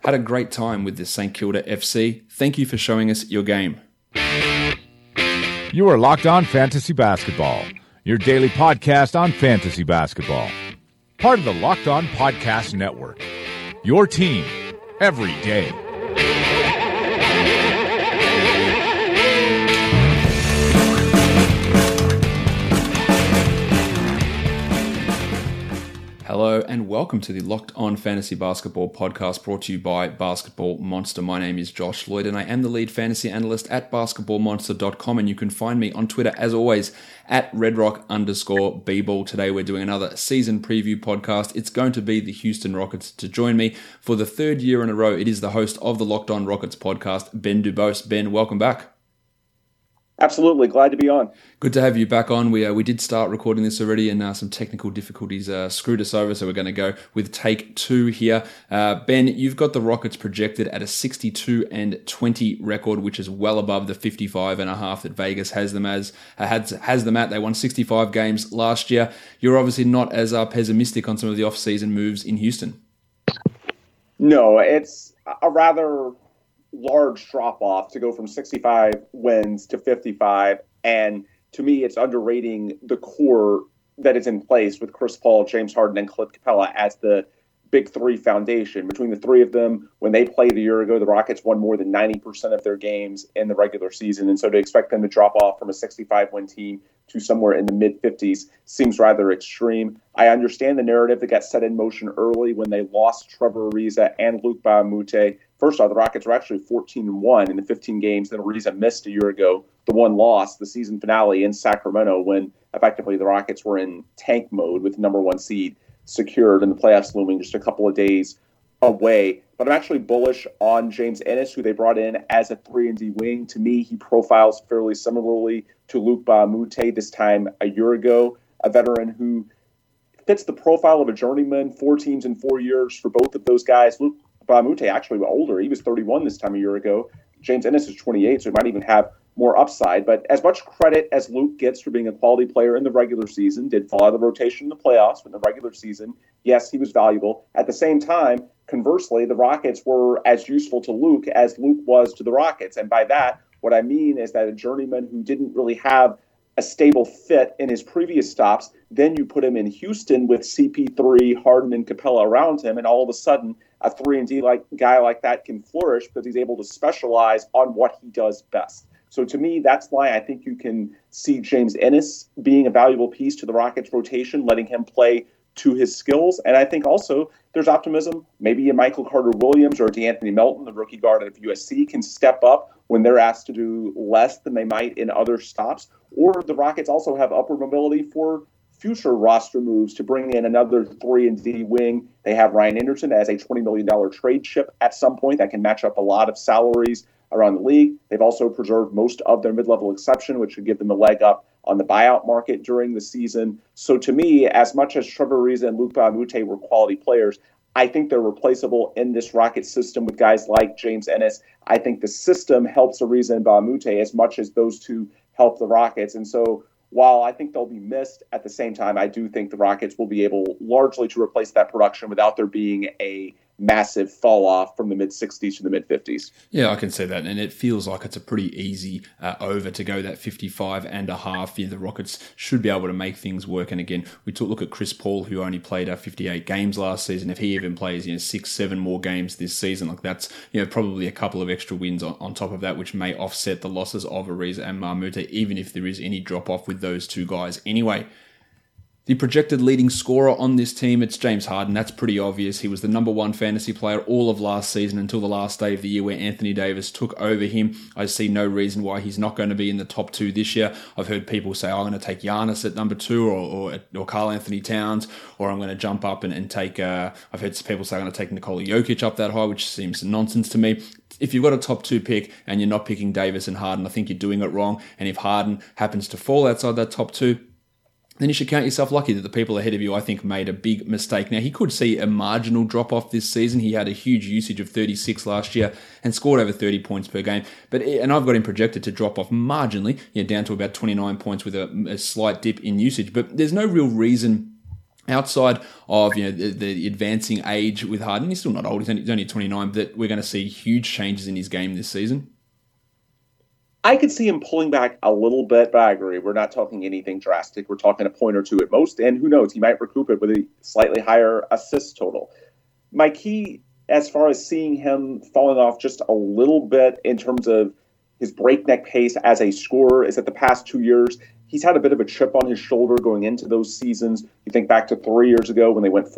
Had a great time with the St Kilda FC. Thank you for showing us your game. You are Locked On Fantasy Basketball, your daily podcast on fantasy basketball. Part of the Locked On Podcast Network. Your team every day. Hello and welcome to the Locked On Fantasy Basketball podcast brought to you by Basketball Monster. My name is Josh Lloyd and I am the lead fantasy analyst at basketballmonster.com, and you can find me on Twitter as always at redrock_bball. Today we're doing another season preview podcast. It's going to be the Houston Rockets. To join me for the third year in a row, it is the host of the Locked On Rockets podcast, Ben Dubose. Ben, welcome back. Absolutely. Glad to be on. Good to have you back on. We did start recording this already and some technical difficulties screwed us over, so we're going to go with take 2 here. Ben, you've got the Rockets projected at a 62-20 record, which is well above the 55.5 that Vegas has them as has them at. They won 65 games last year. You're obviously not as pessimistic on some of the off-season moves in Houston. No, it's a rather large drop-off to go from 65 wins to 55, and to me it's underrating the core that is in place with Chris Paul, James Harden, and Clint Capella as the big three foundation. Between the three of them, when they played a year ago, the Rockets won more than 90% of their games in the regular season, and so to expect them to drop off from a 65-win team to somewhere in the mid-50s seems rather extreme. I understand the narrative that got set in motion early when they lost Trevor Ariza and Luc Mbah a Moute. First off, the Rockets were actually 14-1 in the 15 games that Ariza missed a year ago. The one loss, the season finale in Sacramento, when effectively the Rockets were in tank mode with the number one seed secured and the playoffs looming just a couple of days away. But I'm actually bullish on James Ennis, who they brought in as a 3-and-D wing. To me, he profiles fairly similarly to Luc Mbah a Moute this time a year ago, a veteran who fits the profile of a journeyman, 4 teams in 4 years for both of those guys. Luc Mbah a Moute actually was older. He was 31 this time a year ago. James Ennis is 28, so he might even have more upside. But as much credit as Luke gets for being a quality player in the regular season, did fall out of the rotation in the playoffs, but in the regular season, yes, he was valuable. At the same time, conversely, the Rockets were as useful to Luke as Luke was to the Rockets. And by that, what I mean is that a journeyman who didn't really have a stable fit in his previous stops, then you put him in Houston with CP3, Harden, and Capella around him, and all of a sudden a 3-and-D guy like that can flourish because he's able to specialize on what he does best. So to me, that's why I think you can see James Ennis being a valuable piece to the Rockets rotation, letting him play to his skills. And I think also there's optimism. Maybe a Michael Carter-Williams or DeAnthony Melton, the rookie guard of USC, can step up when they're asked to do less than they might in other stops. Or the Rockets also have upward mobility for future roster moves to bring in another 3-and-D wing. They have Ryan Anderson as a $20 million trade chip at some point that can match up a lot of salaries around the league. They've also preserved most of their mid-level exception, which should give them a leg up on the buyout market during the season. So to me, as much as Trevor Ariza and Luc Mbah a Moute were quality players, I think they're replaceable in this Rockets system with guys like James Ennis. I think the system helps Ariza and Mbah a Moute as much as those two help the Rockets. And so while I think they'll be missed, at the same time, I do think the Rockets will be able largely to replace that production without there being a massive fall off from the mid-60s to the mid-50s. Yeah, I can see that, and it feels like it's a pretty easy over to go that 55.5. Yeah, the Rockets should be able to make things work. And again, we took a look at Chris Paul, who only played 58 games last season. If he even plays 6-7 more games this season, that's probably a couple of extra wins on top of that, which may offset the losses of Ariza and Mbah a Moute, even if there is any drop off with those two guys anyway. The projected leading scorer on this team, it's James Harden. That's pretty obvious. He was the number one fantasy player all of last season until the last day of the year where Anthony Davis took over him. I see no reason why he's not going to be in the top 2 this year. I've heard people say, I'm going to take Giannis at number 2 or Karl Anthony Towns, or I'm going to jump up and take, I've heard people say I'm going to take Nikola Jokic up that high, which seems nonsense to me. If you've got a top 2 pick and you're not picking Davis and Harden, I think you're doing it wrong. And if Harden happens to fall outside that top 2, then you should count yourself lucky that the people ahead of you, I think, made a big mistake. Now, he could see a marginal drop-off this season. He had a huge usage of 36 last year and scored over 30 points per game. And I've got him projected to drop off marginally, down to about 29 points with a slight dip in usage. But there's no real reason outside of the advancing age with Harden, he's still not old. He's only 29. That we're going to see huge changes in his game this season. I could see him pulling back a little bit, but I agree. We're not talking anything drastic. We're talking a point or two at most, and who knows? He might recoup it with a slightly higher assist total. My key, as far as seeing him falling off just a little bit in terms of his breakneck pace as a scorer, is that the past 2 years, he's had a bit of a chip on his shoulder going into those seasons. You think back to 3 years ago when they went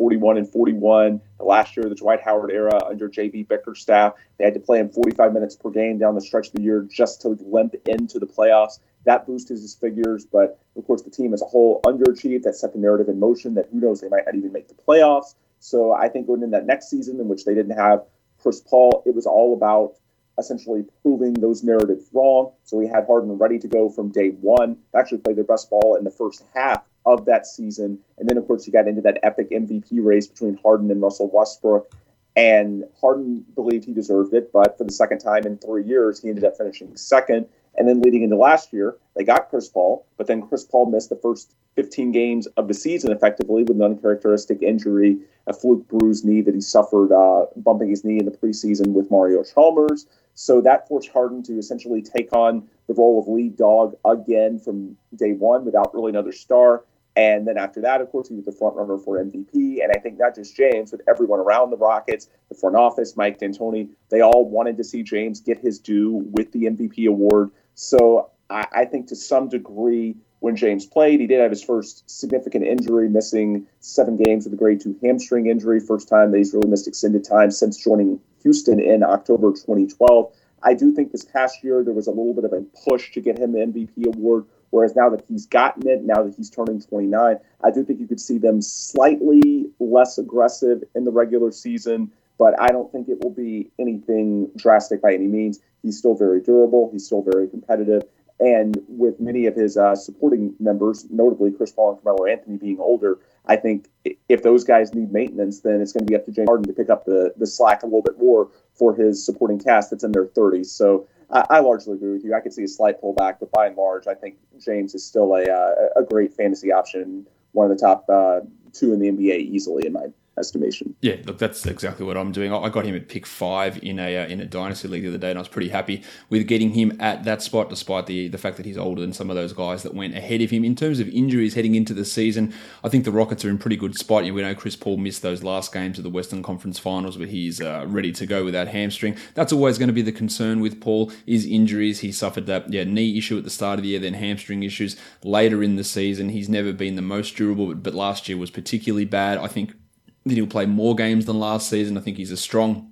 41-41, the last year of the Dwight Howard era under J.B. Bickerstaff. They had to play him 45 minutes per game down the stretch of the year just to limp into the playoffs. That boosted his figures, but of course the team as a whole underachieved. That set the narrative in motion that who knows, they might not even make the playoffs. So I think going in that next season in which they didn't have Chris Paul, it was all about essentially proving those narratives wrong. So we had Harden ready to go from day one. Actually played their best ball in the first half of that season. And then, of course, you got into that epic MVP race between Harden and Russell Westbrook. And Harden believed he deserved it, but for the second time in 3 years, he ended up finishing second. And then leading into last year, they got Chris Paul, but then Chris Paul missed the first 15 games of the season effectively with an uncharacteristic injury, a fluke bruised knee that he suffered bumping his knee in the preseason with Mario Chalmers. So that forced Harden to essentially take on the role of lead dog again from day one without really another star. And then after that, of course, he was the front runner for MVP. And I think not just James, but everyone around the Rockets, the front office, Mike D'Antoni, they all wanted to see James get his due with the MVP award. So I think to some degree, when James played, he did have his first significant injury, missing 7 games with a grade 2 hamstring injury. First time that he's really missed extended time since joining Houston in October 2012. I do think this past year there was a little bit of a push to get him the MVP award, whereas now that he's gotten it, now that he's turning 29, I do think you could see them slightly less aggressive in the regular season, but I don't think it will be anything drastic by any means. He's still very durable. He's still very competitive. And with many of his supporting members, notably Chris Paul and Carmelo Anthony being older, I think if those guys need maintenance, then it's going to be up to James Harden to pick up the slack a little bit more for his supporting cast that's in their 30s. So I largely agree with you. I could see a slight pullback, but by and large, I think James is still a great fantasy option, one of the top 2 in the NBA easily in my estimation. Yeah, look, that's exactly what I'm doing. I got him at pick 5 in a dynasty league the other day, and I was pretty happy with getting him at that spot, despite the fact that he's older than some of those guys that went ahead of him. In terms of injuries heading into the season, I think the Rockets are in pretty good spot. We know Chris Paul missed those last games of the Western Conference Finals, but he's ready to go with that hamstring. That's always going to be the concern with Paul, is injuries. He suffered that knee issue at the start of the year, then hamstring issues later in the season. He's never been the most durable, but last year was particularly bad. I think that he'll play more games than last season. I think he's a strong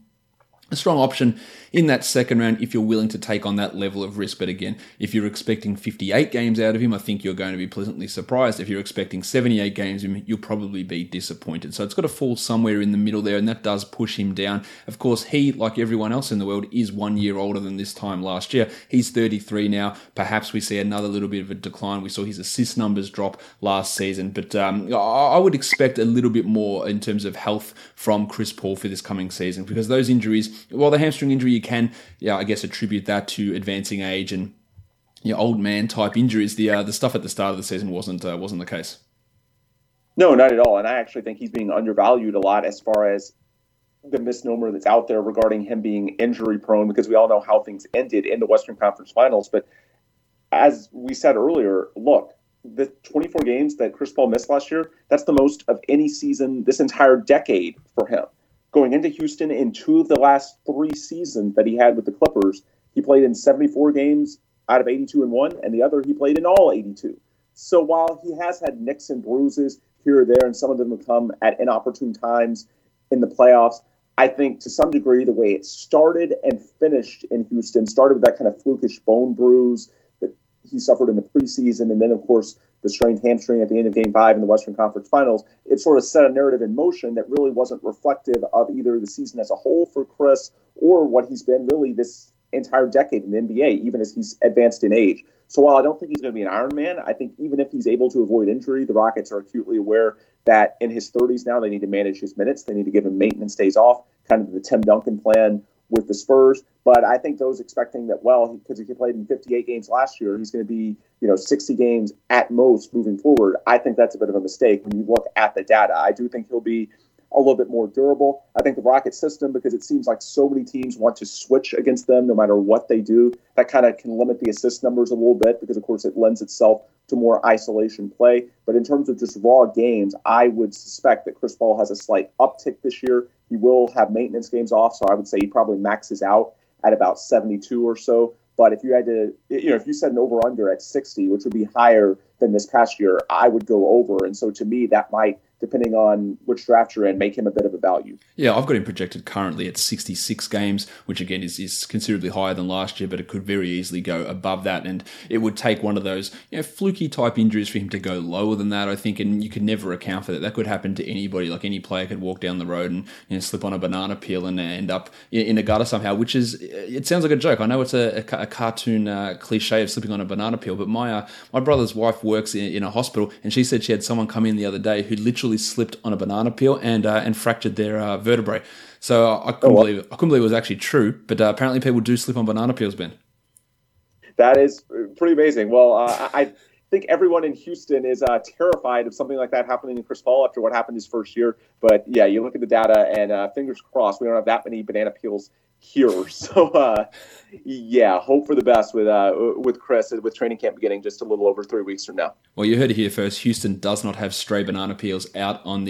option in that second round if you're willing to take on that level of risk. But again, if you're expecting 58 games out of him, I think you're going to be pleasantly surprised. If you're expecting 78 games of him, you'll probably be disappointed. So it's got to fall somewhere in the middle there, and that does push him down. Of course, he, like everyone else in the world, is 1 year older than this time last year. He's 33 now. Perhaps we see another little bit of a decline. We saw his assist numbers drop last season, but I would expect a little bit more in terms of health from Chris Paul for this coming season, because those injuries, well, the hamstring injury, you can, I guess, attribute that to advancing age and old man type injuries. The stuff at the start of the season wasn't the case. No, not at all. And I actually think he's being undervalued a lot as far as the misnomer that's out there regarding him being injury prone, because we all know how things ended in the Western Conference Finals. But as we said earlier, look, the 24 games that Chris Paul missed last year, that's the most of any season this entire decade for him. Going into Houston, in 2 of the last 3 seasons that he had with the Clippers, he played in 74 games out of 82 and 1, and the other he played in all 82. So while he has had nicks and bruises here or there, and some of them have come at inopportune times in the playoffs, I think to some degree the way it started and finished in Houston started with that kind of flukish bone bruise that he suffered in the preseason, and then, of course, the strained hamstring at the end of Game 5 in the Western Conference Finals. It sort of set a narrative in motion that really wasn't reflective of either the season as a whole for Chris or what he's been really this entire decade in the NBA, even as he's advanced in age. So while I don't think he's going to be an Iron Man, I think even if he's able to avoid injury, the Rockets are acutely aware that in his 30s now, they need to manage his minutes. They need to give him maintenance days off, kind of the Tim Duncan plan with the Spurs. But I think those expecting that, well, because he played in 58 games last year, he's going to be, 60 games at most moving forward. I think that's a bit of a mistake when you look at the data. I do think he'll be a little bit more durable. I think the Rockets system, because it seems like so many teams want to switch against them no matter what they do, that kind of can limit the assist numbers a little bit because, of course, it lends itself to more isolation play. But in terms of just raw games, I would suspect that Chris Paul has a slight uptick this year. He will have maintenance games off, so I would say he probably maxes out at about 72 or so. But if you had to, if you set an over-under at 60, which would be higher than this past year, I would go over. And so to me, that might, depending on which draft you're in, make him a bit of a value. Yeah, I've got him projected currently at 66 games, which again is considerably higher than last year, but it could very easily go above that. And it would take one of those fluky type injuries for him to go lower than that, I think, and you could never account for that. That could happen to anybody. Like any player could walk down the road and slip on a banana peel and end up in a gutter somehow, which is, it sounds like a joke. I know it's a cartoon cliche of slipping on a banana peel, but my brother's wife works in a hospital, and she said she had someone come in the other day who literally slipped on a banana peel and fractured their vertebrae. So I couldn't believe it was actually true. But apparently people do slip on banana peels, Ben. That is pretty amazing. Well, I think everyone in Houston is terrified of something like that happening to Chris Paul after what happened his first year. But yeah, you look at the data, and fingers crossed, we don't have that many banana peels here. So yeah, hope for the best with Chris, with training camp beginning just a little over 3 weeks from now. Well, you heard it here first. Houston does not have stray banana peels out on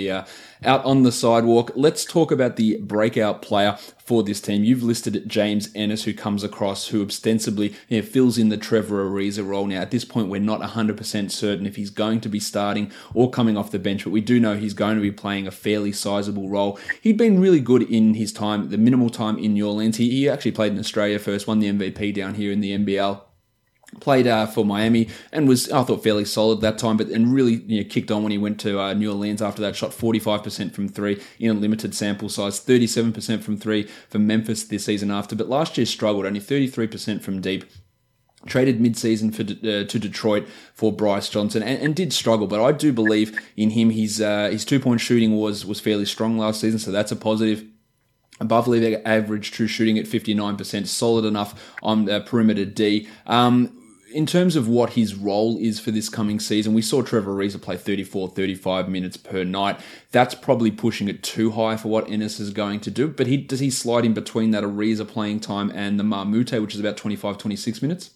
the sidewalk. Let's talk about the breakout player for this team. You've listed James Ennis, who comes across, who ostensibly fills in the Trevor Ariza role. Now, at this point, we're not 100% certain if he's going to be starting or coming off the bench, but we do know he's going to be playing a fairly sizable role. He'd been really good in his time, the minimal time in New Orleans. He actually played in Australia first, won the MVP down here in the NBL. Played for Miami and was, I thought, fairly solid that time, but and really kicked on when he went to New Orleans after that. Shot 45% from three in a limited sample size, 37% from three for Memphis this season after, but last year struggled, only 33% from deep. Traded mid-season to Detroit for Bryce Johnson and did struggle, but I do believe in him. His 2-point shooting was fairly strong last season, so that's a positive. Above league average true shooting at 59%, solid enough on perimeter D. In terms of what his role is for this coming season, we saw Trevor Ariza play 34-35 minutes per night. That's probably pushing it too high for what Ennis is going to do, but does he slide in between that Ariza playing time and the Mamute, which is about 25-26 minutes?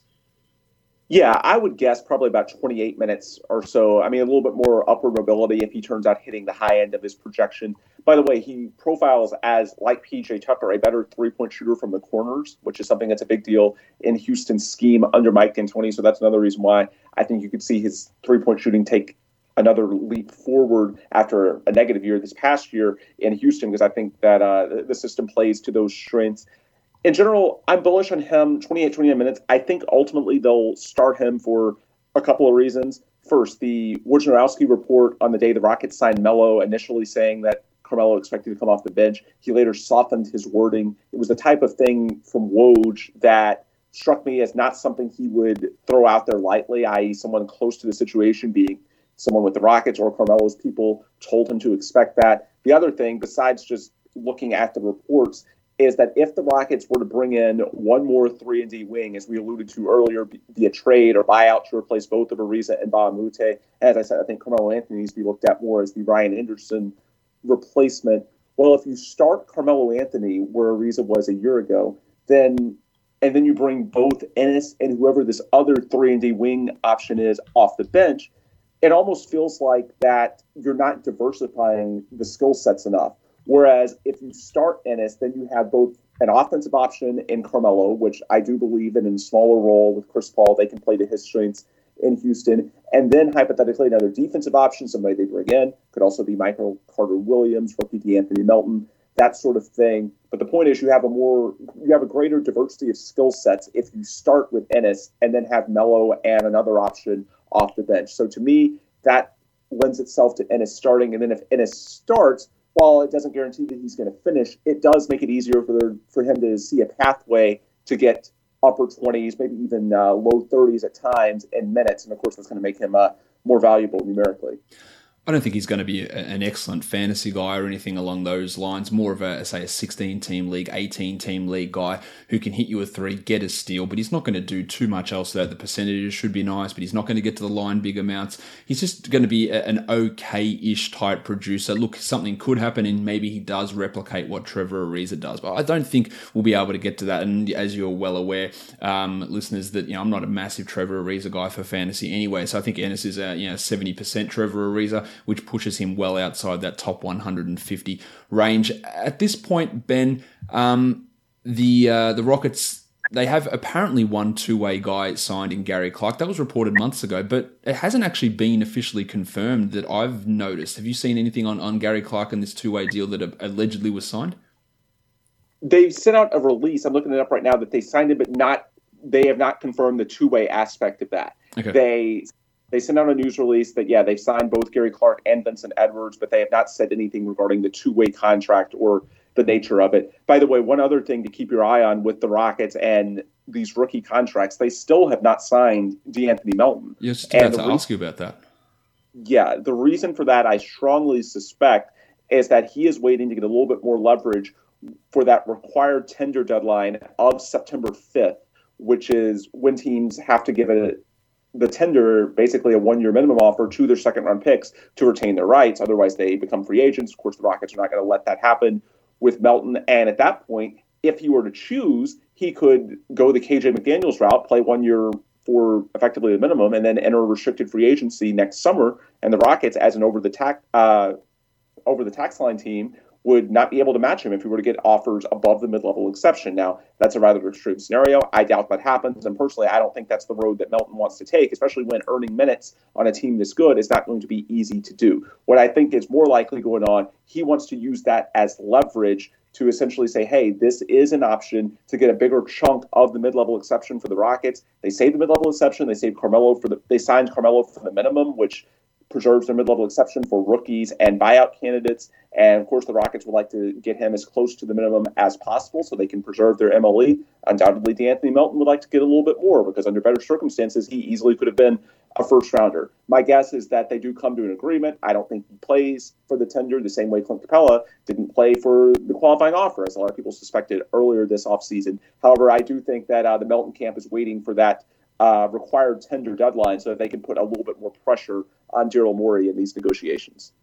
Yeah, I would guess probably about 28 minutes or so. I mean, a little bit more upward mobility if he turns out hitting the high end of his projection. By the way, he profiles as, like PJ Tucker, a better three-point shooter from the corners, which is something that's a big deal in Houston's scheme under Mike D'Antoni. So that's another reason why I think you could see his three-point shooting take another leap forward after a negative year this past year in Houston, because I think that the system plays to those strengths. In general, I'm bullish on him, 29 minutes. I think ultimately they'll start him for a couple of reasons. First, the Wojnarowski report on the day the Rockets signed Melo, initially saying that Carmelo expected to come off the bench. He later softened his wording. It was the type of thing from Woj that struck me as not something he would throw out there lightly, i.e. someone close to the situation, being someone with the Rockets or Carmelo's people told him to expect that. The other thing, besides just looking at the reports, is that if the Rockets were to bring in one more 3-and-D wing, as we alluded to earlier, via trade or buyout to replace both of Ariza and Bahamute, as I said, I think Carmelo Anthony needs to be looked at more as the Ryan Anderson replacement. Well, if you start Carmelo Anthony where Ariza was a year ago, then you bring both Ennis and whoever this other 3-and-D wing option is off the bench, it almost feels like that you're not diversifying the skill sets enough. Whereas if you start Ennis, then you have both an offensive option in Carmelo, which I do believe in a smaller role with Chris Paul, they can play to his strengths in Houston. And then hypothetically, another defensive option, somebody they bring in, could also be Michael Carter-Williams, rookie DeAnthony Melton, that sort of thing. But the point is you have a greater diversity of skill sets if you start with Ennis and then have Melo and another option off the bench. So to me, that lends itself to Ennis starting. And then if Ennis starts, while it doesn't guarantee that he's going to finish, it does make it easier for him to see a pathway to get upper 20s, maybe even low 30s at times in minutes. And, of course, that's going to make him more valuable numerically. I don't think he's going to be an excellent fantasy guy or anything along those lines. More of a 16-team league, 18-team league guy who can hit you a 3, get a steal, but he's not going to do too much else there. The percentages should be nice, but he's not going to get to the line big amounts. He's just going to be an okay-ish type producer. Look, something could happen and maybe he does replicate what Trevor Ariza does, but I don't think we'll be able to get to that. And as you're well aware, listeners, that I'm not a massive Trevor Ariza guy for fantasy anyway, so I think Ennis is a 70% Trevor Ariza, which pushes him well outside that top 150 range. At this point, Ben, the Rockets, they have apparently one two-way guy signed in Gary Clark. That was reported months ago, but it hasn't actually been officially confirmed that I've noticed. Have you seen anything on Gary Clark and this two-way deal that allegedly was signed? They sent out a release. I'm looking it up right now that they signed it, but they have not confirmed the two-way aspect of that. Okay. They sent out a news release that, they've signed both Gary Clark and Vincent Edwards, but they have not said anything regarding the two-way contract or the nature of it. By the way, one other thing to keep your eye on with the Rockets and these rookie contracts, they still have not signed DeAnthony Melton. Yeah, I was just about to ask you about that. Yeah, the reason for that, I strongly suspect, is that he is waiting to get a little bit more leverage for that required tender deadline of September 5th, which is when teams have to give the tender, basically a 1-year minimum offer to their second-round picks to retain their rights. Otherwise, they become free agents. Of course, the Rockets are not going to let that happen with Melton. And at that point, if he were to choose, he could go the KJ McDaniels route, play 1 year for effectively the minimum, and then enter restricted free agency next summer. And the Rockets, as an over the tax line team, would not be able to match him if he were to get offers above the mid-level exception. Now, that's a rather extreme scenario. I doubt that happens, and personally, I don't think that's the road that Melton wants to take, especially when earning minutes on a team this good is not going to be easy to do. What I think is more likely going on, he wants to use that as leverage to essentially say, hey, this is an option to get a bigger chunk of the mid-level exception for the Rockets. They saved the mid-level exception. They signed Carmelo for the minimum, which preserves their mid-level exception for rookies and buyout candidates. And, of course, the Rockets would like to get him as close to the minimum as possible so they can preserve their MLE. Undoubtedly, DeAnthony Melton would like to get a little bit more because under better circumstances, he easily could have been a first-rounder. My guess is that they do come to an agreement. I don't think he plays for the tender the same way Clint Capella didn't play for the qualifying offer, as a lot of people suspected earlier this offseason. However, I do think that the Melton camp is waiting for that required tender deadline so that they can put a little bit more pressure on Daryl Morey in these negotiations.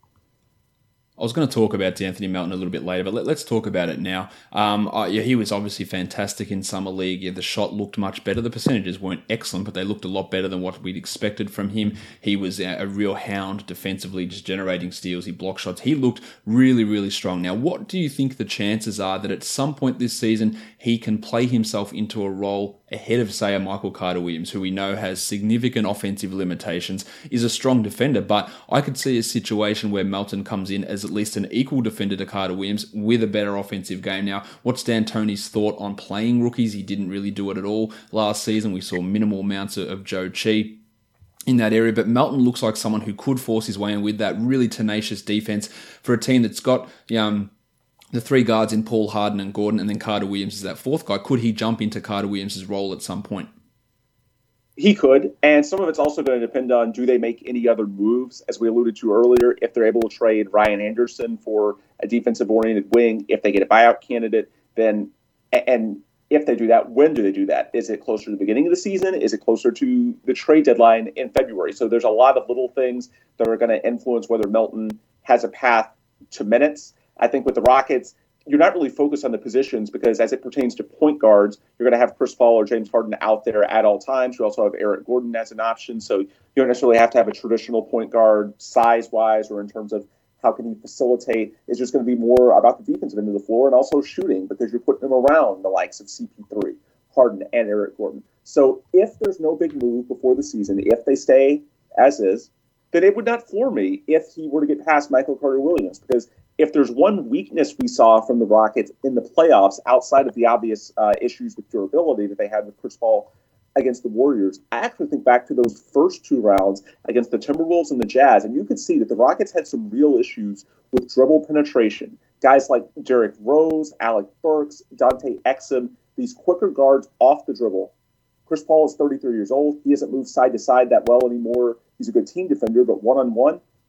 I was going to talk about DeAnthony Melton a little bit later, but let's talk about it now. He was obviously fantastic in Summer League. Yeah, the shot looked much better. The percentages weren't excellent, but they looked a lot better than what we'd expected from him. He was a real hound defensively, just generating steals. He blocked shots. He looked really, really strong. Now, what do you think the chances are that at some point this season he can play himself into a role ahead of, say, a Michael Carter-Williams, who we know has significant offensive limitations, is a strong defender, but I could see a situation where Melton comes in as at least an equal defender to Carter-Williams with a better offensive game. Now, what's D'Antoni's thought on playing rookies? He didn't really do it at all last season. We saw minimal amounts of Joe Chi in that area, but Melton looks like someone who could force his way in with that really tenacious defense for a team that's got the three guards in Paul Harden and Gordon, and then Carter-Williams is that fourth guy. Could he jump into Carter-Williams' role at some point? He could, and some of it's also going to depend on, do they make any other moves, as we alluded to earlier, if they're able to trade Ryan Anderson for a defensive-oriented wing, if they get a buyout candidate, then, and if they do that, when do they do that? Is it closer to the beginning of the season? Is it closer to the trade deadline in February? So there's a lot of little things that are going to influence whether Melton has a path to minutes. I think with the Rockets, you're not really focused on the positions because as it pertains to point guards, you're going to have Chris Paul or James Harden out there at all times. You also have Eric Gordon as an option. So you don't necessarily have to have a traditional point guard size-wise or in terms of how can he facilitate. It's just going to be more about the defensive end of the floor and also shooting because you're putting them around the likes of CP3, Harden, and Eric Gordon. So if there's no big move before the season, if they stay as is, then it would not floor me if he were to get past Michael Carter-Williams because if there's one weakness we saw from the Rockets in the playoffs, outside of the obvious issues with durability that they had with Chris Paul against the Warriors, I actually think back to those first two rounds against the Timberwolves and the Jazz, and you could see that the Rockets had some real issues with dribble penetration. Guys like Derrick Rose, Alec Burks, Dante Exum, these quicker guards off the dribble. Chris Paul is 33 years old. He hasn't moved side to side that well anymore. He's a good team defender, but one-on-one,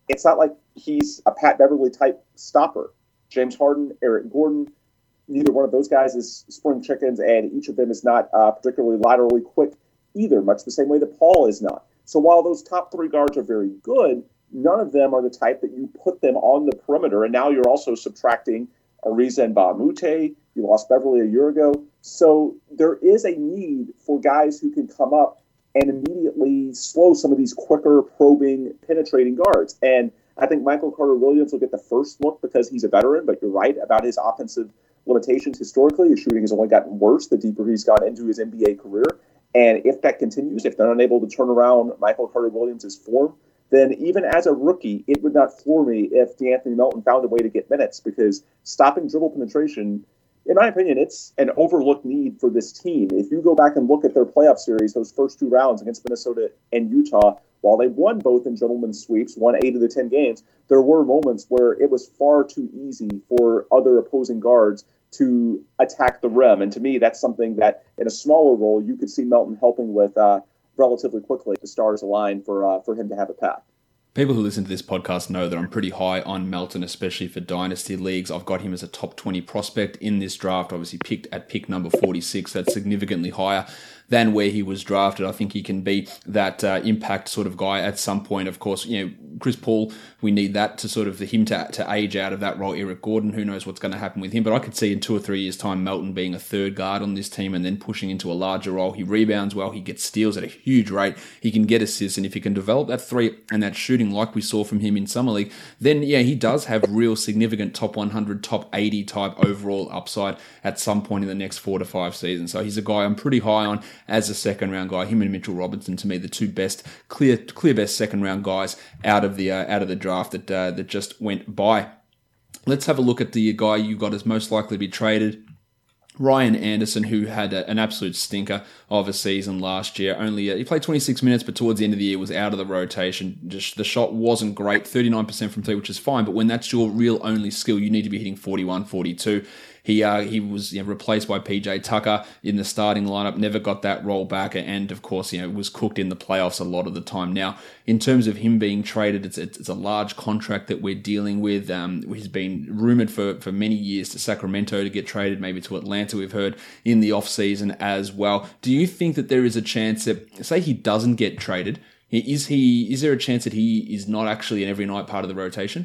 it's not like he's a Pat Beverly type stopper. James Harden, Eric Gordon, neither one of those guys is spring chickens, and each of them is not particularly laterally quick either, much the same way that Paul is not. So while those top three guards are very good, none of them are the type that you put them on the perimeter, and now you're also subtracting Ariza and Ba Mute. You lost Beverly a year ago. So there is a need for guys who can come up and immediately slow some of these quicker, probing, penetrating guards. And I think Michael Carter-Williams will get the first look because he's a veteran, but you're right about his offensive limitations historically. His shooting has only gotten worse the deeper he's gone into his NBA career. And if that continues, if they're unable to turn around Michael Carter-Williams' form, then even as a rookie, it would not floor me if DeAnthony Melton found a way to get minutes, because stopping dribble penetration, in my opinion, it's an overlooked need for this team. If you go back and look at their playoff series, those first two rounds against Minnesota and Utah, while they won both in gentlemen's sweeps, won 8 of the 10 games, there were moments where it was far too easy for other opposing guards to attack the rim. And to me, that's something that in a smaller role, you could see Melton helping with relatively quickly. The stars align for him to have a path. People who listen to this podcast know that I'm pretty high on Melton, especially for dynasty leagues. I've got him as a top 20 prospect in this draft, obviously picked at pick number 46. That's significantly higher than where he was drafted. I think he can be that impact sort of guy at some point. Of course, Chris Paul, we need that to sort of him to age out of that role. Eric Gordon, who knows what's going to happen with him. But I could see in 2 or 3 years' time, Melton being a third guard on this team and then pushing into a larger role. He rebounds well. He gets steals at a huge rate. He can get assists. And if he can develop that three and that shooting like we saw from him in Summer League, then he does have real significant top 100, top 80 type overall upside at some point in the next 4 to 5 seasons. So he's a guy I'm pretty high on as a second round guy. Him and Mitchell Robinson, to me, the two best, clear best second round guys out of the draft that just went by. Let's have a look at the guy you got as most likely to be traded. Ryan Anderson, who had an absolute stinker of a season last year. He played 26 minutes, but towards the end of the year was out of the rotation. Just the shot wasn't great, 39% from three, which is fine. But when that's your real only skill, you need to be hitting 41, 42. He was replaced by PJ Tucker in the starting lineup, never got that role back, and of course, was cooked in the playoffs a lot of the time. Now, in terms of him being traded, it's a large contract that we're dealing with. He's been rumored for many years to Sacramento to get traded, maybe to Atlanta, we've heard, in the offseason as well. Do you think that there is a chance that, say he doesn't get traded, is there a chance that he is not actually an every night part of the rotation?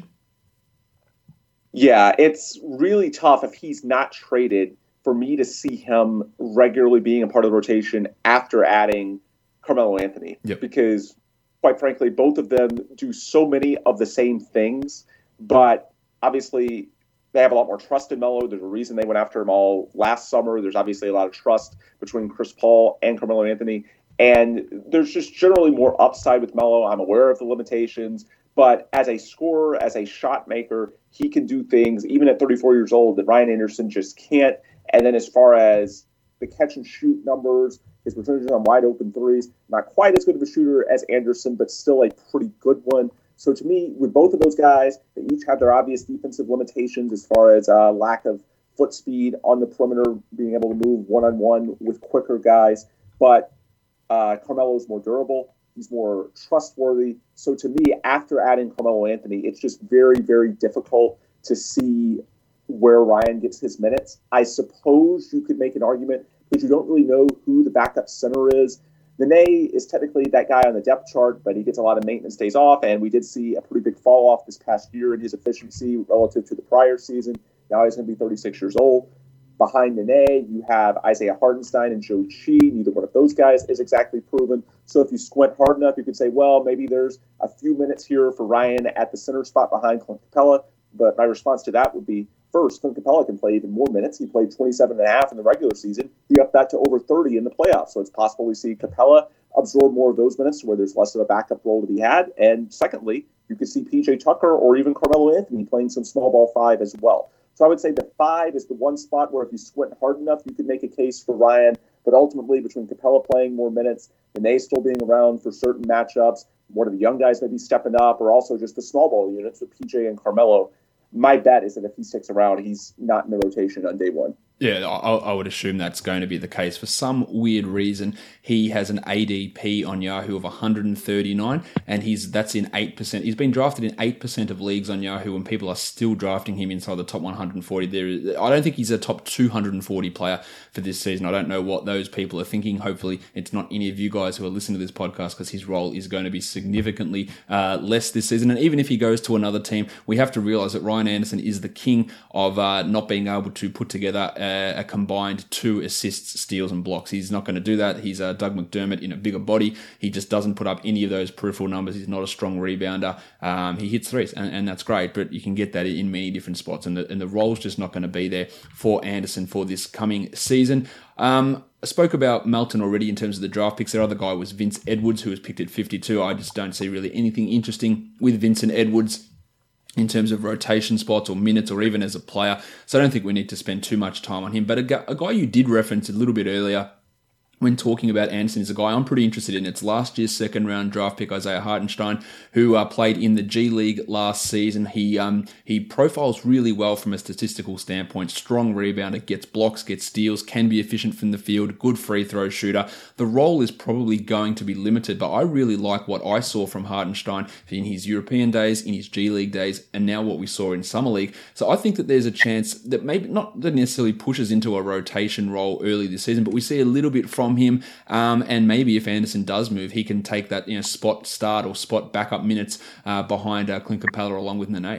Yeah, it's really tough if he's not traded for me to see him regularly being a part of the rotation after adding Carmelo Anthony. Yep. Because, quite frankly, both of them do so many of the same things, but obviously they have a lot more trust in Melo. There's a reason they went after him all last summer. There's obviously a lot of trust between Chris Paul and Carmelo Anthony, and there's just generally more upside with Melo. I'm aware of the limitations, but as a scorer, as a shot maker, he can do things, even at 34 years old, that Ryan Anderson just can't. And then as far as the catch and shoot numbers, his percentages on wide open threes, not quite as good of a shooter as Anderson, but still a pretty good one. So to me, with both of those guys, they each have their obvious defensive limitations as far as lack of foot speed on the perimeter, being able to move one-on-one with quicker guys. But Carmelo's more durable. He's more trustworthy. So to me, after adding Carmelo Anthony, it's just very, very difficult to see where Ryan gets his minutes. I suppose you could make an argument because you don't really know who the backup center is. Nene is technically that guy on the depth chart, but he gets a lot of maintenance days off, and we did see a pretty big fall off this past year in his efficiency relative to the prior season. Now he's going to be 36 years old. Behind Nene, you have Isaiah Hartenstein and Joe Chi. Neither one of those guys is exactly proven. So if you squint hard enough, you could say, well, maybe there's a few minutes here for Ryan at the center spot behind Clint Capella. But my response to that would be, first, Clint Capella can play even more minutes. He played 27.5 in the regular season. He upped that to over 30 in the playoffs. So it's possible we see Capella absorb more of those minutes to where there's less of a backup role to be had. And secondly, you could see PJ Tucker or even Carmelo Anthony playing some small ball five as well. So I would say the five is the one spot where if you squint hard enough, you could make a case for Ryan. But ultimately, between Capella playing more minutes, Nene still being around for certain matchups, one of the young guys maybe stepping up, or also just the small ball units with PJ and Carmelo, my bet is that if he sticks around, he's not in the rotation on day one. Yeah, I would assume that's going to be the case. For some weird reason, he has an ADP on Yahoo of 139, and that's in 8%. He's been drafted in 8% of leagues on Yahoo, and people are still drafting him inside the top 140. I don't think he's a top 240 player for this season. I don't know what those people are thinking. Hopefully, it's not any of you guys who are listening to this podcast, because his role is going to be significantly less this season. And even if he goes to another team, we have to realize that Ryan Anderson is the king of not being able to put together a combined 2 assists, steals, and blocks. He's not going to do that. He's Doug McDermott in a bigger body. He just doesn't put up any of those peripheral numbers. He's not a strong rebounder. He hits threes, and that's great, but you can get that in many different spots, and the role's just not going to be there for Anderson for this coming season. I spoke about Melton already in terms of the draft picks. Their other guy was Vince Edwards, who was picked at 52. I just don't see really anything interesting with Vincent Edwards in terms of rotation spots or minutes or even as a player. So I don't think we need to spend too much time on him. But a guy you did reference a little bit earlier when talking about Anderson is a guy I'm pretty interested in. It's last year's second-round draft pick, Isaiah Hartenstein, who played in the G League last season. He profiles really well from a statistical standpoint. Strong rebounder, gets blocks, gets steals, can be efficient from the field, good free throw shooter. The role is probably going to be limited, but I really like what I saw from Hartenstein in his European days, in his G League days, and now what we saw in Summer League. So I think that there's a chance that maybe not that necessarily pushes into a rotation role early this season, but we see a little bit from him, and maybe if Anderson does move, he can take that spot start or spot backup minutes behind Clint Capella along with Nene.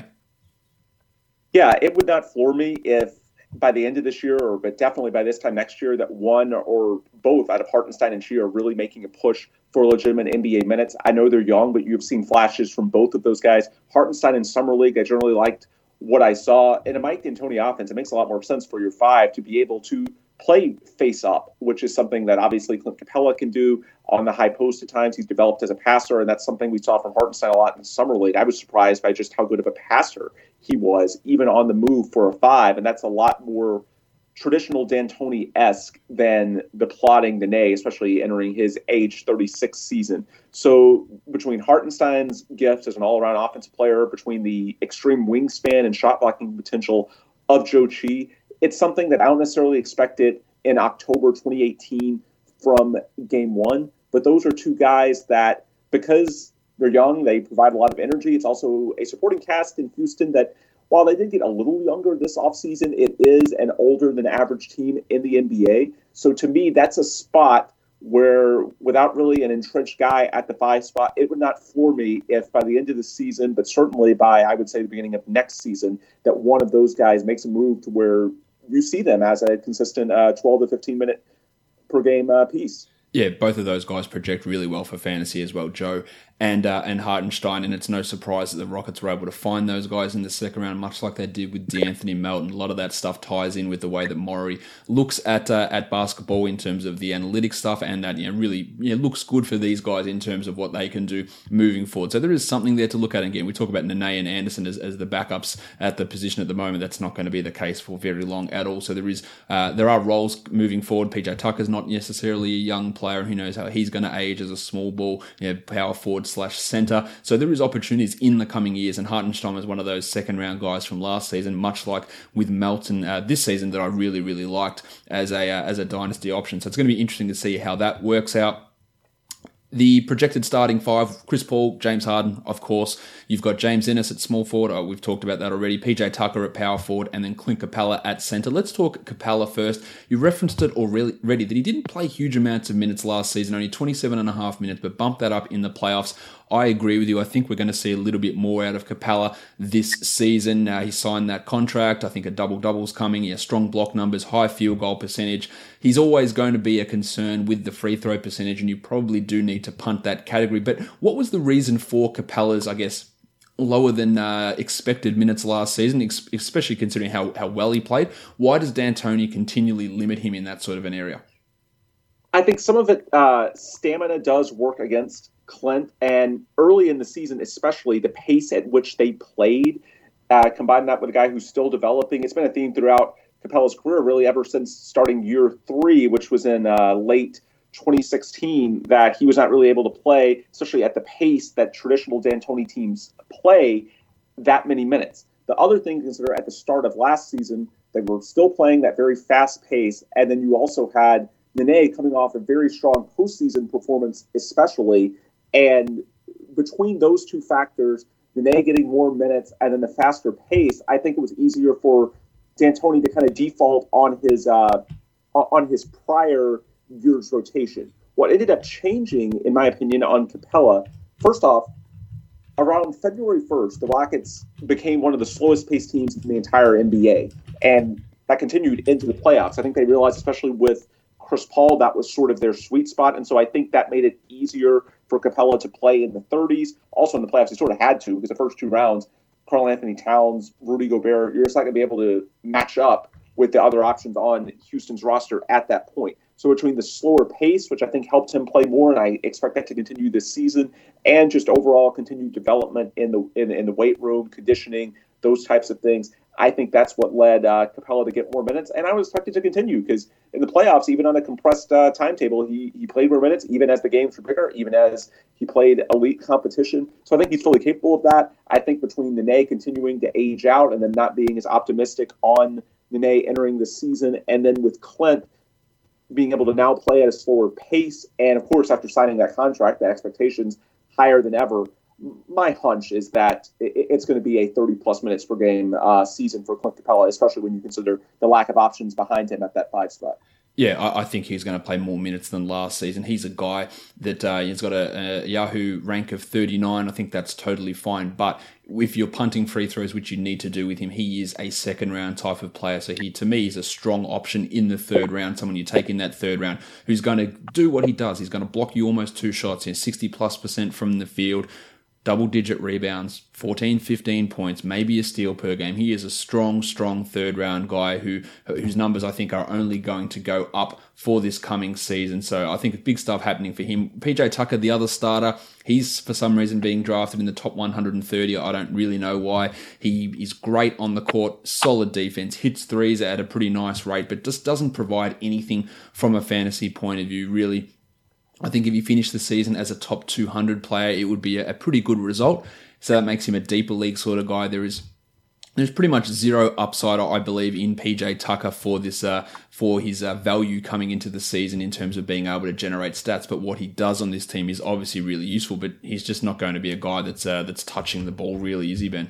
Yeah, it would not floor me if by the end of this year, but definitely by this time next year, that one or both out of Hartenstein and Shea are really making a push for legitimate NBA minutes. I know they're young, but you've seen flashes from both of those guys. Hartenstein in Summer League, I generally liked what I saw. In a Mike D'Antoni offense, it makes a lot more sense for your 5 to be able to play face up, which is something that obviously Clint Capella can do on the high post at times. He's developed as a passer, and that's something we saw from Hartenstein a lot in Summer League. I was surprised by just how good of a passer he was, even on the move for a 5, and that's a lot more traditional D'Antoni-esque than the plodding Nene, especially entering his age 36 season. So between Hartenstein's gift as an all-around offensive player, between the extreme wingspan and shot-blocking potential of Zhou Qi, it's something that I don't necessarily expect it in October 2018 from Game 1. But those are two guys that, because they're young, they provide a lot of energy. It's also a supporting cast in Houston that, while they did get a little younger this offseason, it is an older than average team in the NBA. So to me, that's a spot where, without really an entrenched guy at the 5 spot, it would not floor me if by the end of the season, but certainly by, I would say, the beginning of next season, that one of those guys makes a move to where you see them as a consistent 12 to 15 minute per game piece. Yeah, both of those guys project really well for fantasy as well, Joe and Hartenstein, and it's no surprise that the Rockets were able to find those guys in the second round, much like they did with D'Anthony Melton. A lot of that stuff ties in with the way that Morey looks at basketball in terms of the analytics stuff, and that really looks good for these guys in terms of what they can do moving forward. So there is something there to look at. Again, we talk about Nene and Anderson as the backups at the position at the moment. That's not going to be the case for very long at all. So there are roles moving forward. PJ Tucker's not necessarily a young player. Who knows how he's going to age as a small ball power forward / center. So there is opportunities in the coming years, and Hartenstein was one of those second round guys from last season, much like with Melton this season, that I really, really liked as a dynasty option. So it's going to be interesting to see how that works out. The projected starting 5, Chris Paul, James Harden, of course. You've got James Ennis at small forward. We've talked about that already. PJ Tucker at power forward, and then Clint Capella at center. Let's talk Capella first. You referenced it already that he didn't play huge amounts of minutes last season, only 27.5 minutes, but bumped that up in the playoffs. I agree with you. I think we're going to see a little bit more out of Capella this season. He signed that contract. I think a double-double's coming. He has strong block numbers, high field goal percentage. He's always going to be a concern with the free throw percentage, and you probably do need to punt that category. But what was the reason for Capella's, I guess, lower than expected minutes last season, especially considering how well he played? Why does D'Antoni continually limit him in that sort of an area? I think some of it, stamina does work against Clint, and early in the season, especially the pace at which they played, combine that with a guy who's still developing. It's been a theme throughout Capella's career, really ever since starting year 3, which was in late 2016, that he was not really able to play, especially at the pace that traditional D'Antoni teams play, that many minutes. The other thing to consider, at the start of last season, They were still playing that very fast pace. And then you also had Nene coming off a very strong postseason performance, especially. And between those two factors, Nene getting more minutes and then the faster pace, I think it was easier for D'Antoni to kind of default on his prior year's rotation. What ended up changing, in my opinion, on Capella, first off, around February 1st, the Rockets became one of the slowest paced teams in the entire NBA. And that continued into the playoffs. I think they realized, especially with Chris Paul, that was sort of their sweet spot. And so I think that made it easier for Capella to play in the 30s. Also in the playoffs, he sort of had to, because the first two rounds, Karl-Anthony Towns, Rudy Gobert, you're just not going to be able to match up with the other options on Houston's roster at that point. So between the slower pace, which I think helped him play more, and I expect that to continue this season, and just overall continued development in the weight room, conditioning, those types of things, I think that's what led Capella to get more minutes, and I would expect it to continue because in the playoffs, even on a compressed timetable, he played more minutes, even as the games were bigger, even as he played elite competition. So I think he's fully capable of that. I think between Nene continuing to age out and then not being as optimistic on Nene entering the season, and then with Clint being able to now play at a slower pace, and of course, after signing that contract, the expectations higher than ever. My hunch is that it's going to be a 30-plus minutes per game season for Clint Capella, especially when you consider the lack of options behind him at that 5 spot. Yeah, I think he's going to play more minutes than last season. He's a guy that he's got a Yahoo rank of 39. I think that's totally fine. But if you're punting free throws, which you need to do with him, he is a second-round type of player. So he, to me, is a strong option in the third round, someone you take in that third round who's going to do what he does. He's going to block you almost 2 shots, 60+% from the field, double-digit rebounds, 14, 15 points, maybe a steal per game. He is a strong third-round guy whose numbers I think are only going to go up for this coming season. So I think big stuff happening for him. PJ Tucker, the other starter, he's for some reason being drafted in the top 130. I don't really know why. He is great on the court, solid defense, hits threes at a pretty nice rate, but just doesn't provide anything from a fantasy point of view, really. I think if you finish the season as a top 200 player, it would be a pretty good result. So that makes him a deeper league sort of guy. There's pretty much zero upside, I believe, in PJ Tucker for this for his value coming into the season in terms of being able to generate stats. But what he does on this team is obviously really useful. But he's just not going to be a guy that's touching the ball, really, is he, Ben?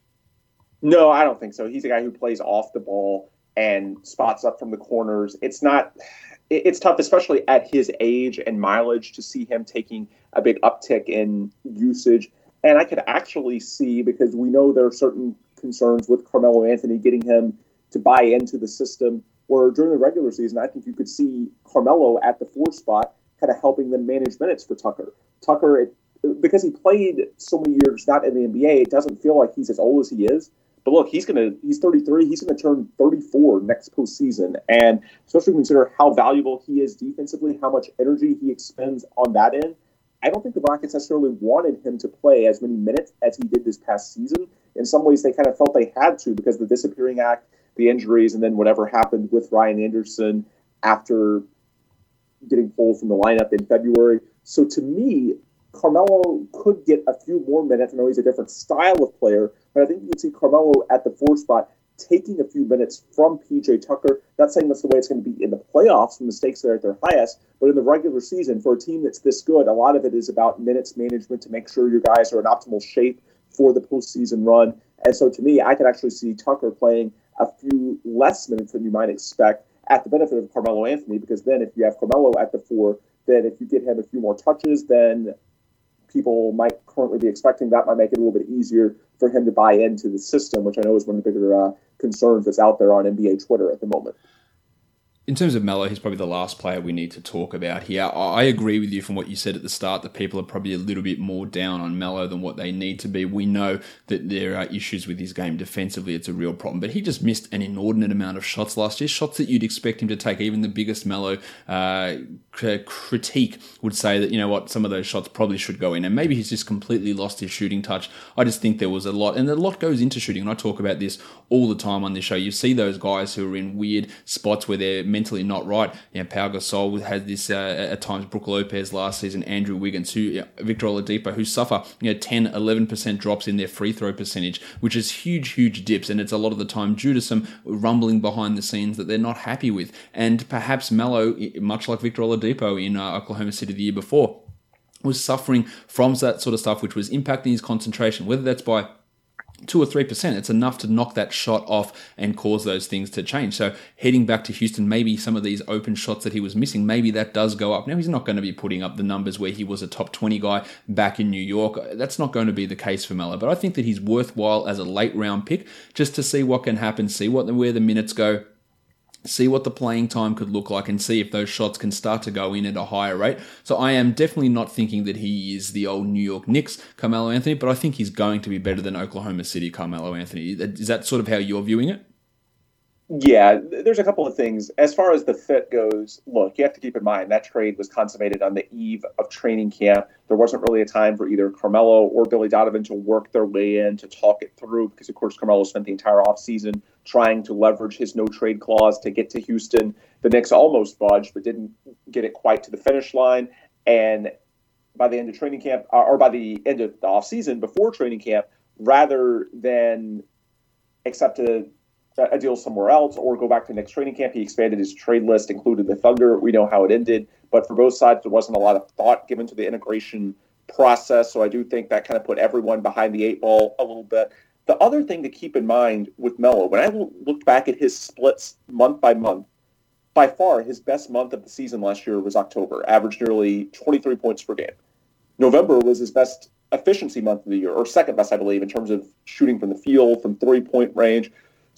No, I don't think so. He's a guy who plays off the ball and spots up from the corners. It's tough, especially at his age and mileage, to see him taking a big uptick in usage. And I could actually see, because we know there are certain concerns with Carmelo Anthony getting him to buy into the system, where during the regular season, I think you could see Carmelo at the 4 spot kind of helping them manage minutes for Tucker. Tucker, because he played so many years not in the NBA, it doesn't feel like he's as old as he is. But look, he's 33. He's going to turn 34 next postseason. And especially consider how valuable he is defensively, how much energy he expends on that end. I don't think the Rockets necessarily wanted him to play as many minutes as he did this past season. In some ways, they kind of felt they had to because of the disappearing act, the injuries, and then whatever happened with Ryan Anderson after getting pulled from the lineup in February. So to me, Carmelo could get a few more minutes. I know he's a different style of player, but I think you can see Carmelo at the 4 spot taking a few minutes from PJ Tucker. Not saying that's the way it's going to be in the playoffs when the stakes are at their highest, but in the regular season, for a team that's this good, a lot of it is about minutes management to make sure your guys are in optimal shape for the postseason run. And so to me, I could actually see Tucker playing a few less minutes than you might expect at the benefit of Carmelo Anthony, because then if you have Carmelo at the 4, then if you get him a few more touches, then people might currently be expecting, that might make it a little bit easier for him to buy into the system, which I know is one of the bigger concerns that's out there on NBA Twitter at the moment. In terms of Melo, he's probably the last player we need to talk about here. I agree with you from what you said at the start that people are probably a little bit more down on Melo than what they need to be. We know that there are issues with his game defensively. It's a real problem. But he just missed an inordinate amount of shots last year, shots that you'd expect him to take. Even the biggest Melo critique would say that, you know what, some of those shots probably should go in. And maybe he's just completely lost his shooting touch. I just think there was a lot, and a lot goes into shooting. And I talk about this all the time on this show. You see those guys who are in weird spots where they're mentally not right. Pau Gasol had this at times, Brook Lopez last season, Andrew Wiggins, Victor Oladipo, who suffer 10, 11% drops in their free throw percentage, which is huge dips, and it's a lot of the time due to some rumbling behind the scenes that they're not happy with. And perhaps Melo, much like Victor Oladipo in Oklahoma City the year before, was suffering from that sort of stuff, which was impacting his concentration, whether that's by 2 or 3%, it's enough to knock that shot off and cause those things to change. So heading back to Houston, maybe some of these open shots that he was missing, maybe that does go up. Now, he's not going to be putting up the numbers where he was a top 20 guy back in New York. That's not going to be the case for Melo, but I think that he's worthwhile as a late round pick just to see what can happen, see where the minutes go, see what the playing time could look like, and see if those shots can start to go in at a higher rate. So I am definitely not thinking that he is the old New York Knicks Carmelo Anthony, but I think he's going to be better than Oklahoma City Carmelo Anthony. Is that sort of how you're viewing it? Yeah, there's a couple of things. As far as the fit goes, look, you have to keep in mind that trade was consummated on the eve of training camp. There wasn't really a time for either Carmelo or Billy Donovan to work their way in to talk it through because, of course, Carmelo spent the entire offseason trying to leverage his no-trade clause to get to Houston. The Knicks almost budged, but didn't get it quite to the finish line. And by the end of training camp, or by the end of the offseason, before training camp, rather than accept a deal somewhere else or go back to next training camp, he expanded his trade list, included the Thunder. We know how it ended, but for both sides, there wasn't a lot of thought given to the integration process. So I do think that kind of put everyone behind the eight ball a little bit. The other thing to keep in mind with Melo, when I looked back at his splits month by month, by far his best month of the season last year was October, averaged nearly 23 points per game. November was his best efficiency month of the year, or second best, I believe, in terms of shooting from the field, from three-point range.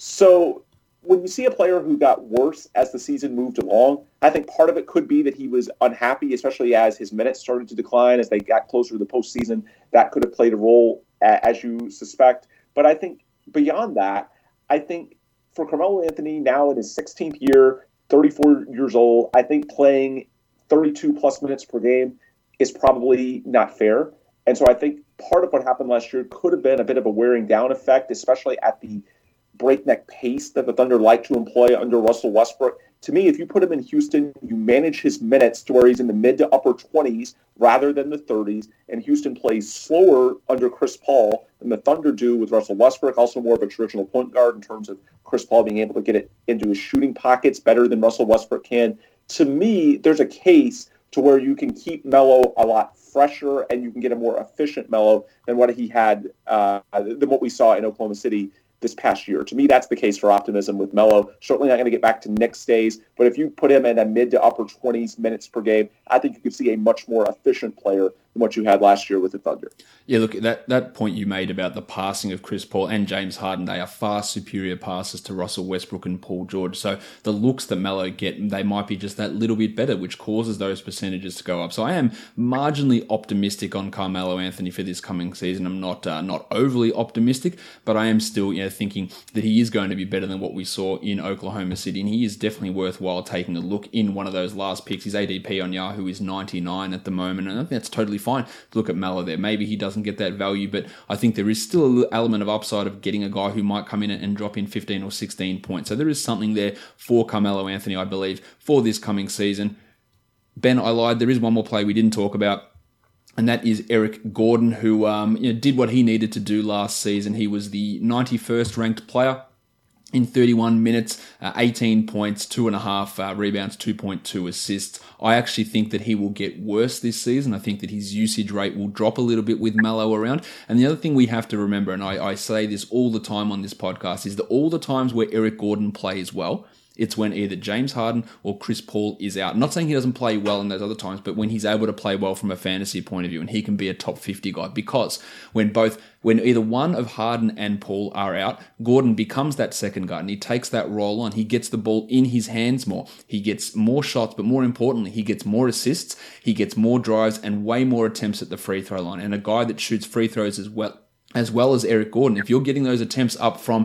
So when you see a player who got worse as the season moved along, I think part of it could be that he was unhappy, especially as his minutes started to decline as they got closer to the postseason. That could have played a role, as you suspect. But I think beyond that, I think for Carmelo Anthony now in his 16th year, 34 years old, I think playing 32-plus minutes per game is probably not fair. And so I think part of what happened last year could have been a bit of a wearing down effect, especially at the breakneck pace that the Thunder like to employ under Russell Westbrook. To me, if you put him in Houston, you manage his minutes to where he's in the mid to upper 20s rather than the 30s, and Houston plays slower under Chris Paul than the Thunder do with Russell Westbrook, also more of a traditional point guard in terms of Chris Paul being able to get it into his shooting pockets better than Russell Westbrook can. To me, there's a case to where you can keep Melo a lot fresher and you can get a more efficient Melo than what he had, than what we saw in Oklahoma City this past year. To me, that's the case for optimism with Melo. Certainly not going to get back to Knicks days, but if you put him in a mid to upper 20s minutes per game, I think you could see a much more efficient player than what you had last year with the Thunder. Yeah, look, that point you made about the passing of Chris Paul and James Harden, they are far superior passes to Russell Westbrook and Paul George. So the looks that Melo get, they might be just that little bit better, which causes those percentages to go up. So I am marginally optimistic on Carmelo Anthony for this coming season. I'm not overly optimistic, but I am still thinking that he is going to be better than what we saw in Oklahoma City, and he is definitely worthwhile taking a look in one of those last picks. His ADP on Yahoo is 99 at the moment, and I think that's totally fine to look at Melo there. Maybe he doesn't get that value, but I think there is still an element of upside of getting a guy who might come in and drop in 15 or 16 points. So there is something there for Carmelo Anthony, I believe, for this coming season. Ben, I lied. There is one more play we didn't talk about, and that is Eric Gordon, who did what he needed to do last season. He was the 91st ranked player in 31 minutes, 18 points, 2.5 rebounds, 2.2 assists. I actually think that he will get worse this season. I think that his usage rate will drop a little bit with Melo around. And the other thing we have to remember, and I say this all the time on this podcast, is that all the times where Eric Gordon plays well, it's when either James Harden or Chris Paul is out. I'm not saying he doesn't play well in those other times, but when he's able to play well from a fantasy point of view, and he can be a top 50 guy, because when either one of Harden and Paul are out, Gordon becomes that second guy and he takes that role on. He gets the ball in his hands more. He gets more shots, but more importantly, he gets more assists, he gets more drives and way more attempts at the free throw line. And a guy that shoots free throws as well as Eric Gordon, if you're getting those attempts up from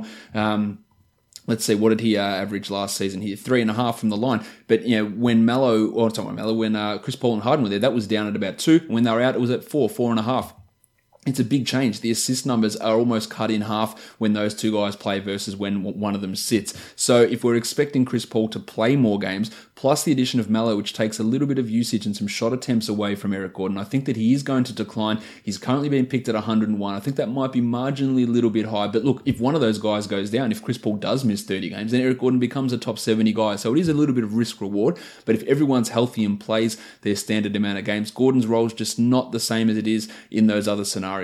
let's see, what did he average last season? He had 3.5 from the line. But when Chris Paul and Harden were there, that was down at about 2. When they were out, it was at 4.5. it's a big change. The assist numbers are almost cut in half when those two guys play versus when one of them sits. So if we're expecting Chris Paul to play more games, plus the addition of Melo, which takes a little bit of usage and some shot attempts away from Eric Gordon, I think that he is going to decline. He's currently being picked at 101. I think that might be marginally a little bit high. But look, if one of those guys goes down, if Chris Paul does miss 30 games, then Eric Gordon becomes a top 70 guy. So it is a little bit of risk reward. But if everyone's healthy and plays their standard amount of games, Gordon's role is just not the same as it is in those other scenarios.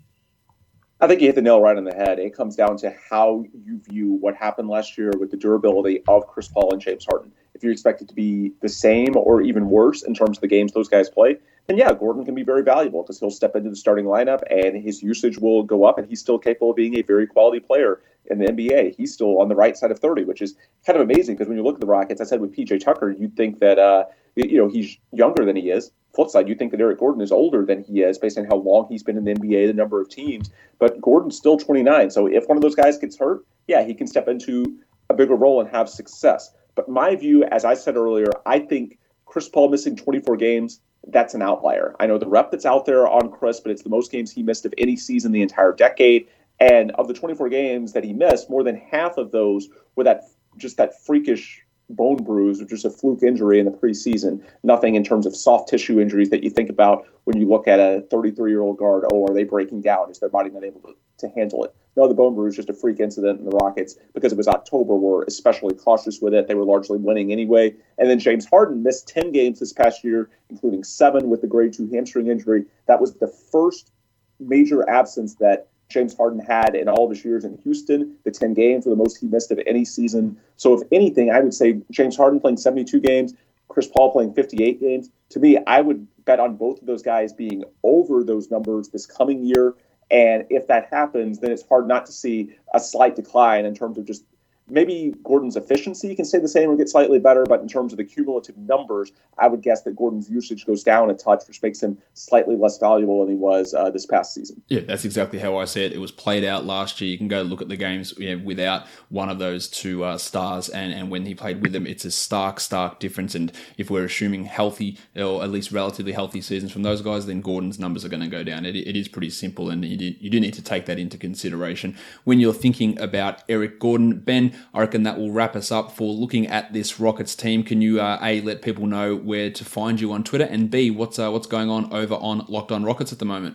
I think you hit the nail right on the head. It comes down to how you view what happened last year with the durability of Chris Paul and James Harden. If you expect it to be the same or even worse in terms of the games those guys play, then yeah, Gordon can be very valuable because he'll step into the starting lineup and his usage will go up, and he's still capable of being a very quality player in the NBA. He's still on the right side of 30, which is kind of amazing because when you look at the Rockets, I said with PJ Tucker, you'd think that he's younger than he is. Flip side, you think that Eric Gordon is older than he is based on how long he's been in the NBA, the number of teams. But Gordon's still 29. So if one of those guys gets hurt, yeah, he can step into a bigger role and have success. But my view, as I said earlier, I think Chris Paul missing 24 games, that's an outlier. I know the rep that's out there on Chris, but it's the most games he missed of any season the entire decade. And of the 24 games that he missed, more than half of those were that freakish bone bruise, which is a fluke injury in the preseason. Nothing in terms of soft tissue injuries that you think about when you look at a 33-year-old guard. Oh, are they breaking down? Is their body not able to handle it? No, the bone bruise is just a freak incident in the Rockets because it was October. Were especially cautious with it. They were largely winning anyway. And then James Harden missed 10 games this past year, including 7 with the grade 2 hamstring injury. That was the first major absence that James Harden had in all of his years in Houston. The 10 games were the most he missed of any season. So if anything, I would say James Harden playing 72 games, Chris Paul playing 58 games. To me, I would bet on both of those guys being over those numbers this coming year. And if that happens, then it's hard not to see a slight decline in terms of just maybe Gordon's efficiency can stay the same or get slightly better, but in terms of the cumulative numbers, I would guess that Gordon's usage goes down a touch, which makes him slightly less valuable than he was this past season. Yeah, that's exactly how I see it. It was played out last year. You can go look at the games without one of those two stars, and when he played with them, it's a stark difference. And if we're assuming healthy, or at least relatively healthy seasons from those guys, then Gordon's numbers are going to go down. It is pretty simple, and you do need to take that into consideration when you're thinking about Eric Gordon. Ben, I reckon that will wrap us up for looking at this Rockets team. Can you A, let people know where to find you on Twitter, and B, what's going on over on Locked On Rockets at the moment?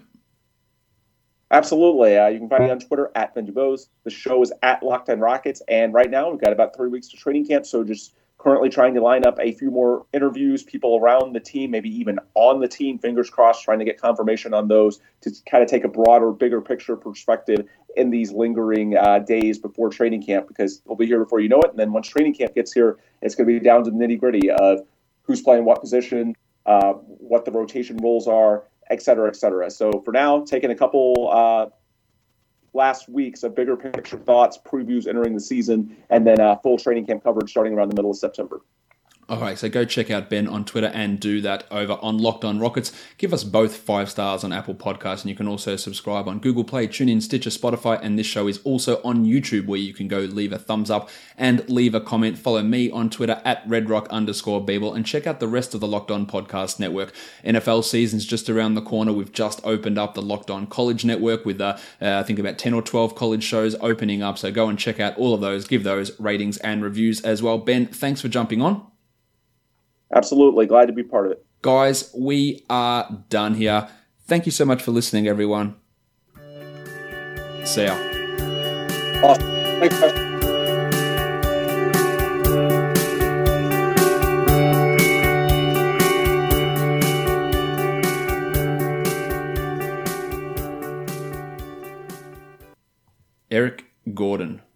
Absolutely. You can find me on Twitter at Ben DuBose. The show is at Locked On Rockets, and right now we've got about 3 weeks to training camp, so just currently trying to line up a few more interviews, people around the team, maybe even on the team, fingers crossed, trying to get confirmation on those to kind of take a broader, bigger picture perspective in these lingering days before training camp, because we'll be here before you know it. And then once training camp gets here, it's going to be down to the nitty gritty of who's playing what position, what the rotation roles are, et cetera, et cetera. So for now, taking a couple last weeks of bigger picture thoughts, previews entering the season, and then full training camp coverage starting around the middle of September. All right, so go check out Ben on Twitter and do that over on Locked On Rockets. Give us both 5 stars on Apple Podcasts, and you can also subscribe on Google Play, TuneIn, Stitcher, Spotify, and this show is also on YouTube, where you can go leave a thumbs up and leave a comment. Follow me on Twitter at redrock_Beeble, and check out the rest of the Locked On Podcast Network. NFL season's just around the corner. We've just opened up the Locked On College Network with, I think, about 10 or 12 college shows opening up, so go and check out all of those. Give those ratings and reviews as well. Ben, thanks for jumping on. Absolutely. Glad to be part of it. Guys, we are done here. Thank you so much for listening, everyone. See ya. Awesome. Thanks, guys. Eric Gordon.